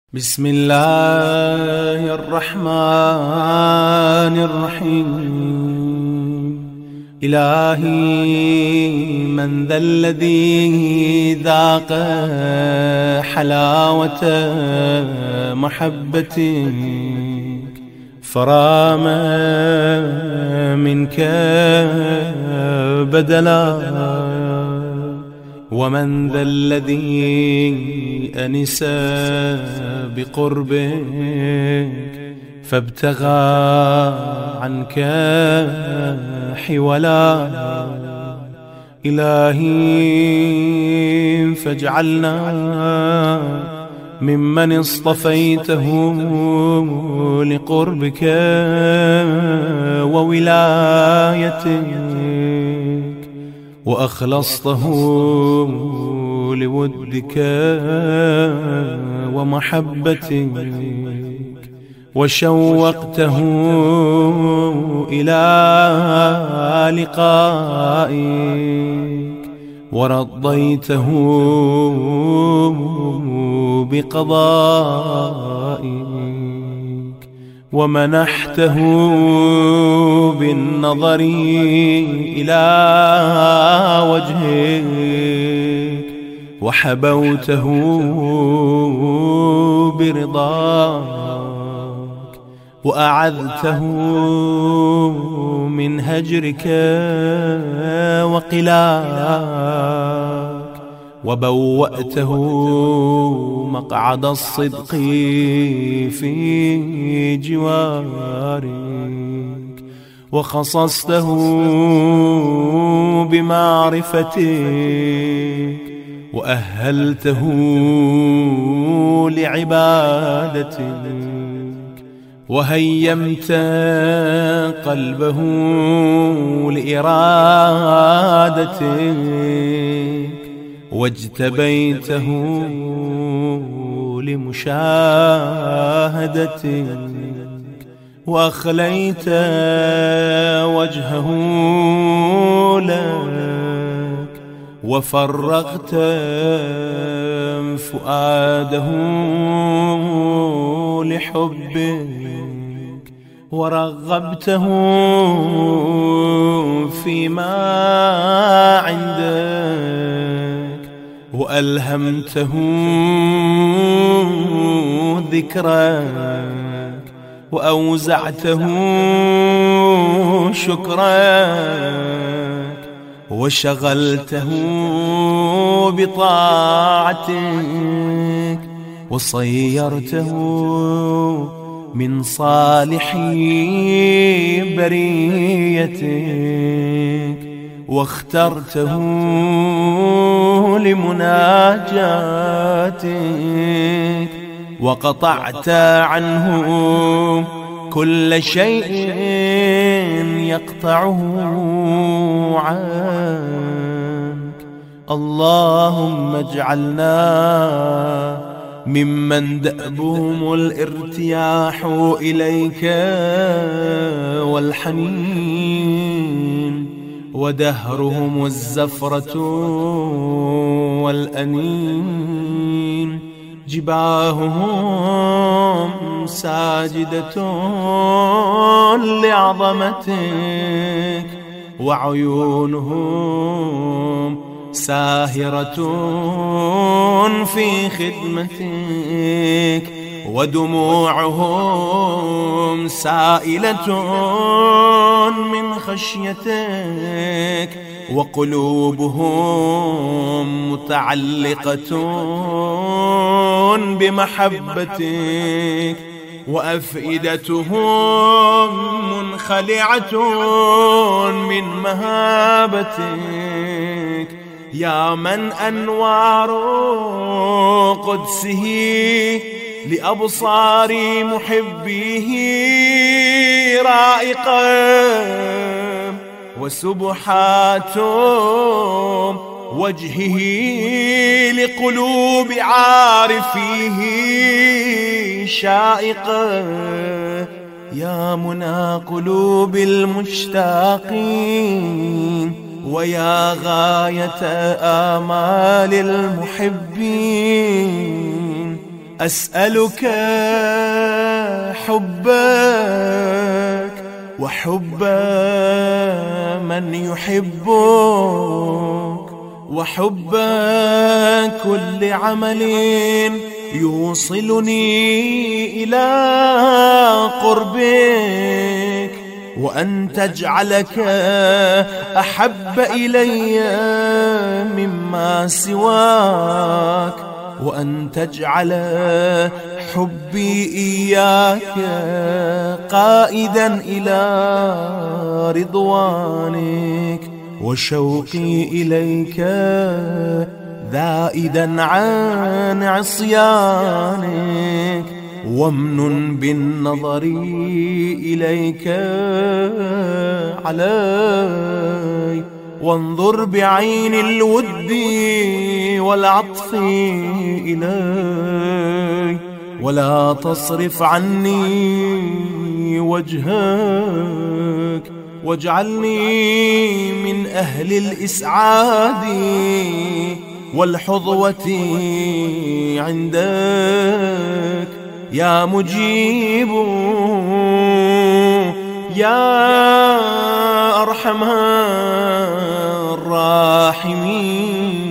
بسم الله الرحمن الرحيم. إلهي من ذا الذي ذاق حلاوة محبتك فرام منك بدلا، ومن ذا الذي أنس بقربك فابتغى عنك حولا. إلهي فاجعلنا ممن اصطفيته لقربك وولايتك، وأخلصته لودك ومحبتك، وشوقته إلى لقائك، ورضيته بقضائك، ومنحته بالنظر إلى وجهك، وحبوته برضاك، وأعذته من هجرك وقلاك، وبوأته مقعد الصدق في جوارك، وخصصته بمعرفتك، وأهلته لعبادتك، وهيمت قلبه لإرادتك، واجتبيته لمشاهدتك، وأخليت وجهه لك، وفرغت فؤاده لحبك، ورغبته فيما عندك، وألهمته ذكرك، وأوزعته شكرك، وشغلته بطاعتك، وصيرته من صالح بريتك، واخترته لمناجاتك، وقطعت عنه كل شيء يقطعه عنك. اللهم اجعلنا ممن دأبهم الارتياح إليك والحنين، ودهرهم الزفرة والأنين، جباههم ساجدة لعظمتك، وعيونهم ساهرة في خدمتك، ودموعهم سائلة من خشيتك، وقلوبهم متعلقة بمحبتك، وأفئدتهم منخلعة من مهابتك. يا من أنوار قدسه لأبصار محبيه رائقة، وسبحات وجهه لقلوب عارفيه شائقة. يا منى قلوب المشتاقين، ويا غاية آمال المحبين، أسألك حبك وحب من يحبك، وحب كل عمل يوصلني إلى قربك، وأن تجعلك أحب إلي مما سواك، وأن تجعل حبي إياك قائدا إلى رضوانك، وشوقي إليك ذائدا عن عصيانك، وامنن بالنظر إليك علي، وانظر بعين الود والعطف إلي، ولا تصرف عني وجهك، واجعلني من أهل الإسعاد والحظوة عندك يا مجيب يا أرحم الراحمين.